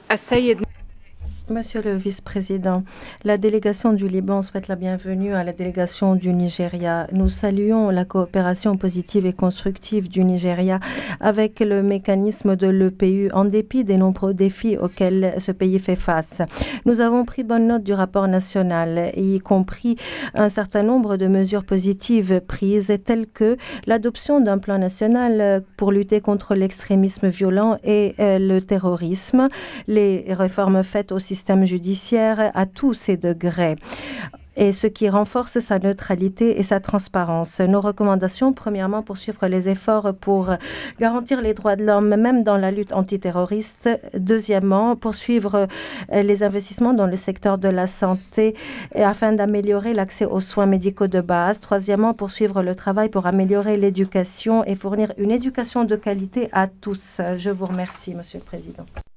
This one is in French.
السيد Monsieur le vice-président, la délégation du Liban souhaite la bienvenue à la délégation du Nigeria. Nous saluons la coopération positive et constructive du Nigeria avec le mécanisme de l'EPU en dépit des nombreux défis auxquels ce pays fait face. Nous avons pris bonne note du rapport national, y compris un certain nombre de mesures positives prises telles que l'adoption d'un plan national pour lutter contre l'extrémisme violent et le terrorisme, les réformes faites au système judiciaire à tous ses degrés et ce qui renforce sa neutralité et sa transparence. Nos recommandations, premièrement, poursuivre les efforts pour garantir les droits de l'homme, même dans la lutte antiterroriste. Deuxièmement, poursuivre les investissements dans le secteur de la santé afin d'améliorer l'accès aux soins médicaux de base. Troisièmement, poursuivre le travail pour améliorer l'éducation et fournir une éducation de qualité à tous. Je vous remercie, Monsieur le Président.